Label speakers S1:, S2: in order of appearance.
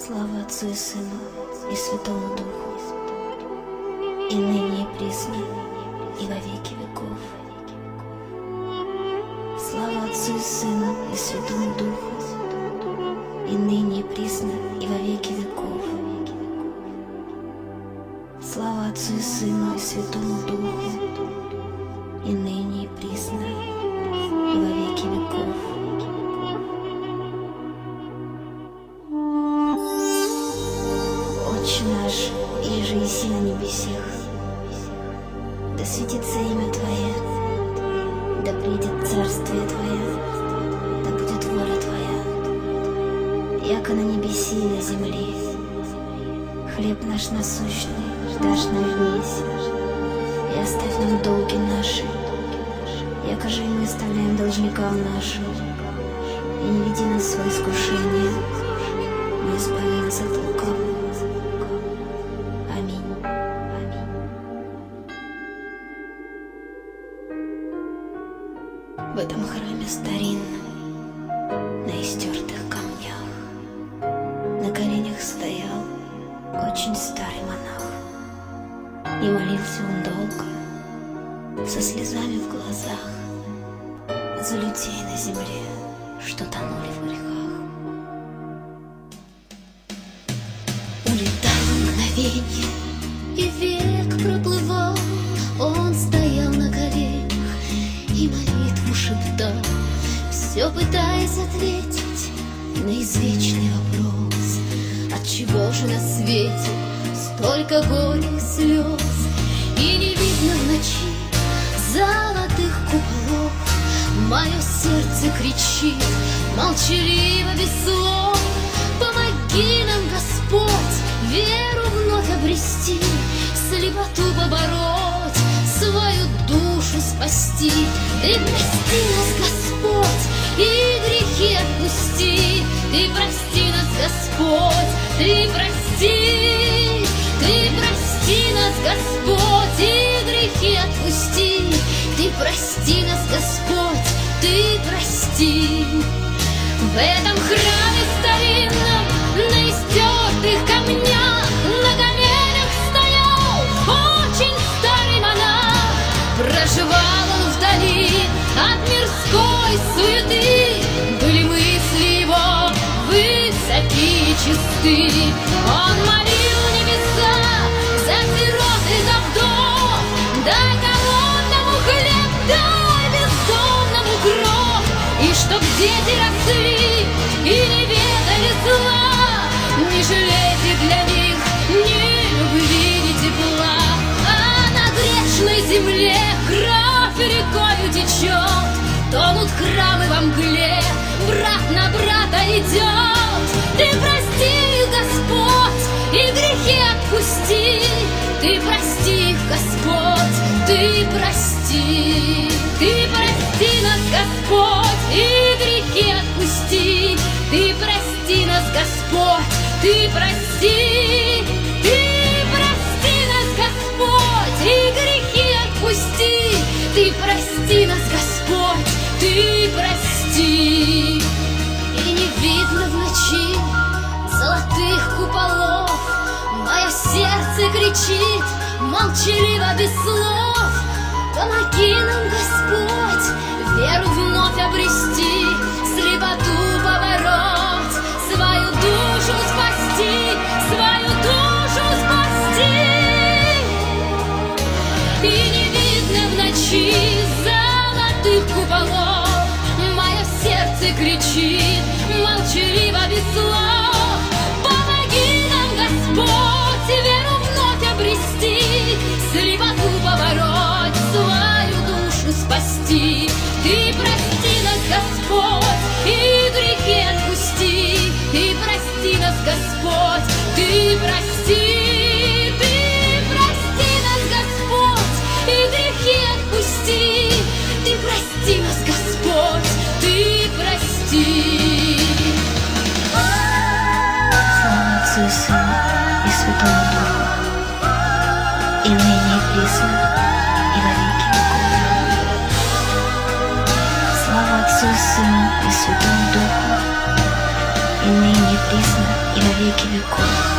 S1: Слава Отцу и Сыну и Святому Духу, и ныне и присно, и во веки веков. Слава Отцу и Сыну и Святому Духу, и ныне и присно, и во веки веков. Слава Отцу и Сыну и Святому Духу, и ныне и присно, и во веки веков. Отче наш, иже еси на небесех, да светится имя Твое, да придет царствие Твое, да будет воля Твоя, яко на небеси и на земле. Хлеб наш насущный дашь нам днесь, и оставь нам долги наши, яко же и мы оставляем должникам нашим, и не веди нас в свое искушение, но избави нас от лукавого. Аминь. В этом храме старинном, на истертых камнях, на коленях стоял очень старый монах. И молился он долго, со слезами в глазах, за людей на земле, что тонули в грехах.
S2: Улетало мгновенье, и век проплывал. Он стоял на коленях и молитву шептал, все пытаясь ответить на извечный вопрос: отчего же на свете столько горя и слез? И не видно в ночи золотых куполов. Мое сердце кричит молчаливо без слов: помоги нам, Господь, веру вновь обрести, слепоту побороть, свою душу спасти. Ты прости нас, Господь, и грехи отпусти. Ты прости нас, Господь, ты прости. Ты прости нас, Господь, и грехи отпусти. Ты прости нас, Господь, ты прости. В этом храме старинном, на истертых камнях, на коленях стоял очень старый монах. Проживал он вдали от мирской суеты, были мысли его высоки и чисты. Он молил небеса за сирот и за вдов: дай голодному хлеб, дай бездомному гроб. И чтоб дети росли и не ведали зла, не жалейте для них ни любви, ни тепла. А на грешной земле кровь рекою течет, тонут храмы во мгле, брат на брата идет. Ты прости их, Господь, и грехи отпусти. Ты прости их, Господь, ты прости. Ты прости нас, Господь, и грехи отпусти. Ты прости нас, Господь, ты прости. Ты прости нас, Господь, и грехи отпусти. Ты прости нас, Господь, ты прости. И не видно в ночи золотых куполов. Мое сердце кричит молчаливо без слов: помоги нам, Господь, веру вновь обрести, слепоту побороть, свою душу спасти, свою душу спасти. И не видно в ночи золотых куполов. Мое сердце кричит молчаливо без слов: помоги нам, Господь, веру вновь обрести, слепоту побороть, свою душу спасти. Ты прости нас, Господь, и грехи отпусти. Ты прости нас, Господь, ты прости. Ты прости нас, Господь, и грехи отпусти. Ты прости нас, Господь, ты прости.
S1: Слава Отцу и Сыну и Святому Духу, и ныне и присно, и во веки веков. Слава Отцу и Сыну и Святому Духу, и ныне и присно, и во веки веки веков.